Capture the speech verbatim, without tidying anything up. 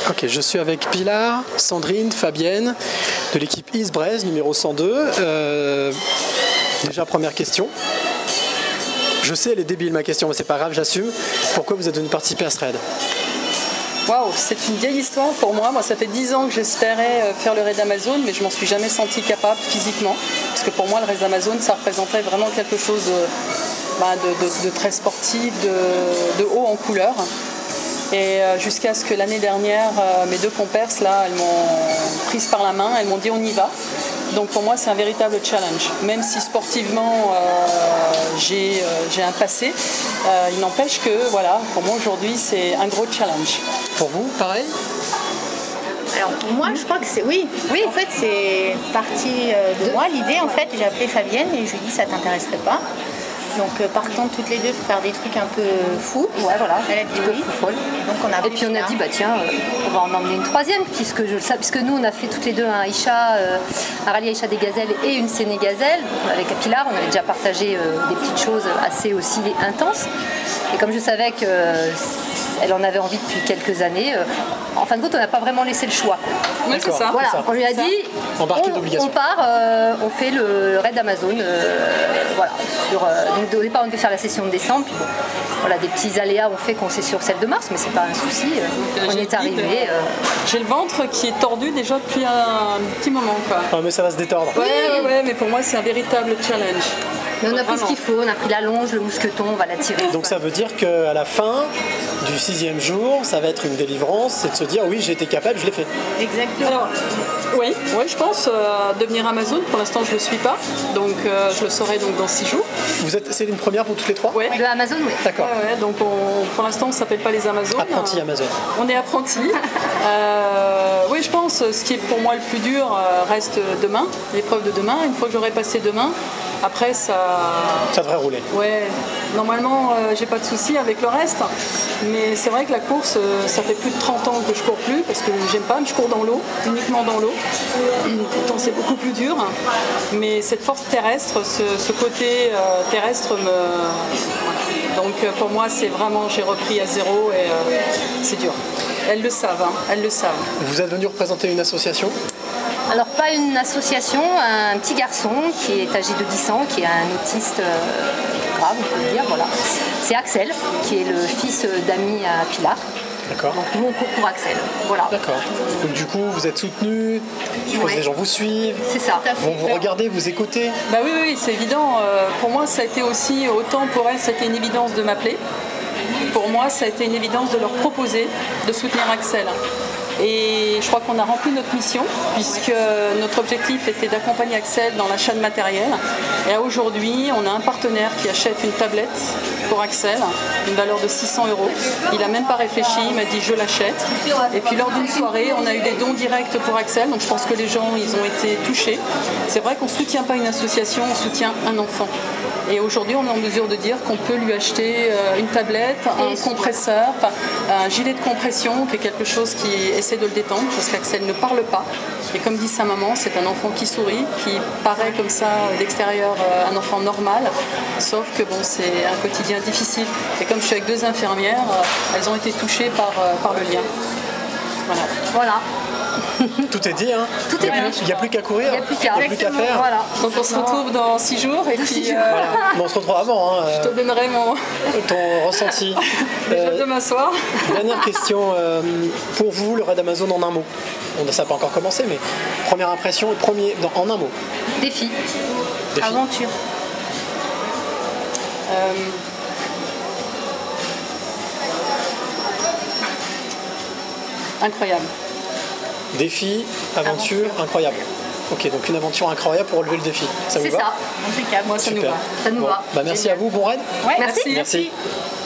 Ok, je suis avec Pilar, Sandrine, Fabienne, de l'équipe Isbrez, numéro cent deux. Euh, déjà, première question. Je sais, elle est débile ma question, mais c'est pas grave, j'assume. Pourquoi vous êtes venu participer à ce raid ? Waouh, c'est une vieille histoire pour moi. Moi, ça fait dix ans que j'espérais faire le raid Amazon, mais je m'en suis jamais sentie capable physiquement. Parce que pour moi, le raid Amazon, ça représentait vraiment quelque chose de, bah, de, de, de très sportif, de, de haut en couleur. Et jusqu'à ce que l'année dernière, mes deux compères, là, elles m'ont prise par la main, elles m'ont dit on y va. Donc pour moi, c'est un véritable challenge. Même si sportivement, euh, j'ai, euh, j'ai un passé, euh, il n'empêche que, voilà, pour moi aujourd'hui, c'est un gros challenge. Pour vous, pareil ? Alors pour moi, je crois que c'est oui. Oui, en fait, c'est parti de moi. L'idée, en fait, j'ai appelé Fabienne et je lui ai dit ça t'intéresserait pas. Donc euh, partons toutes les deux pour faire des trucs un peu fous. Ouais, voilà. Elle a dit oui. Folle. Donc on a et puis on a dit bah tiens, euh, on va en emmener une troisième puisque je le sais, puisque nous on a fait toutes les deux un Aïcha, euh, un rallye Aïcha des Gazelles et une Séné Gazelle. Avec Pilar, on avait déjà partagé euh, des petites choses assez aussi intenses. Et comme je savais qu'elle euh, en avait envie depuis quelques années, euh, en fin de compte, on n'a pas vraiment laissé le choix. Oui, c'est ça. Voilà, c'est ça. on lui a dit, on, on part, euh, on fait le raid Amazon. Euh, voilà. Sur, euh, donc au départ, on devait faire la session de décembre. Puis bon, voilà, des petits aléas ont fait qu'on s'est sur celle de mars, mais c'est pas un souci. Euh, on est arrivé. Euh... J'ai le ventre qui est tordu déjà depuis un petit moment, quoi. Ah, mais ça va se détordre. Ouais, ouais, ouais, mais pour moi, c'est un véritable challenge. Mais on a pris ce qu'il faut, on a pris la longe, le mousqueton, on va la tirer. Donc ça veut dire qu'à la fin du sixième jour, ça va être une délivrance, c'est de se dire oui, j'ai été capable, je l'ai fait. Exactement. Alors, oui, oui, je pense euh, devenir Amazon. Pour l'instant, je ne le suis pas, donc euh, je le saurai donc dans six jours. Vous êtes, c'est une première pour toutes les trois ? Oui. De Amazon, oui. D'accord. Ouais, ouais, donc on, pour l'instant, on ne s'appelle pas les Amazones. Apprenti Amazon. On est apprentis. euh, oui, je pense ce qui est pour moi le plus dur euh, reste demain, l'épreuve de demain. Une fois que j'aurai passé demain, après ça. Ça devrait rouler. Ouais, normalement euh, j'ai pas de soucis avec le reste, mais c'est vrai que la course, euh, ça fait plus de trente ans que je cours plus parce que j'aime pas, mais je cours dans l'eau, uniquement dans l'eau. Pourtant c'est beaucoup plus dur, mais cette force terrestre, ce, ce côté euh, terrestre me. Voilà. Donc euh, pour moi c'est vraiment, j'ai repris à zéro et euh, c'est dur. Elles le savent, hein, elles le savent. Vous êtes venu représenter une association ? Alors pas une association, un petit garçon qui est âgé de dix ans, qui est un autiste euh, grave, on peut le dire, voilà. C'est Axel, qui est le fils d'ami à Pilar. D'accord. Donc nous on court pour Axel, voilà. D'accord. Donc du coup vous êtes soutenu, je pense Ouais. que les gens vous suivent, C'est ça. vont vous regarder, vous écouter. Bah oui, oui, c'est évident. Euh, pour moi, ça a été aussi, autant pour elle, c'était une évidence de m'appeler. Pour moi, ça a été une évidence de leur proposer de soutenir Axel. Et je crois qu'on a rempli notre mission, puisque notre objectif était d'accompagner Axel dans l'achat de matériel. Et aujourd'hui, on a un partenaire qui achète une tablette pour Axel, une valeur de six cents euros. Il n'a même pas réfléchi, il m'a dit je l'achète. Et puis lors d'une soirée, on a eu des dons directs pour Axel, donc je pense que les gens ils ont été touchés. C'est vrai qu'on ne soutient pas une association, on soutient un enfant. Et aujourd'hui, on est en mesure de dire qu'on peut lui acheter une tablette, un compresseur, enfin, un gilet de compression, qui est quelque chose qui essaie de le détendre, parce qu'Axel ne parle pas. Et comme dit sa maman, c'est un enfant qui sourit, qui paraît comme ça d'extérieur un enfant normal, sauf que bon, c'est un quotidien difficile. Et comme je suis avec deux infirmières, elles ont été touchées par, par le lien. Voilà. Voilà. Tout est dit, hein. Tout est dit. Il n'y a plus qu'à courir, Il n'y a plus qu'à, il n'y a plus qu'à faire. Voilà. Donc on se retrouve dans six jours et puis euh, Voilà. Mais on se retrouve avant. Hein, je te donnerai mon ton ressenti. déjà Euh, demain soir. Dernière question, euh, pour vous, le raid Amazon en un mot. On, ça n'a pas encore commencé, mais première impression, premier, dans- en un mot. Défi. Défi. Aventure. Euh, incroyable. Défi, aventure, incroyable. Ok, donc une aventure incroyable pour relever le défi. Ça vous C'est va ? ça. En tout cas, moi ça nous Super. va. Ça nous Bon, va. bah merci Génial. à vous, bon raid. Ouais, Merci. Merci.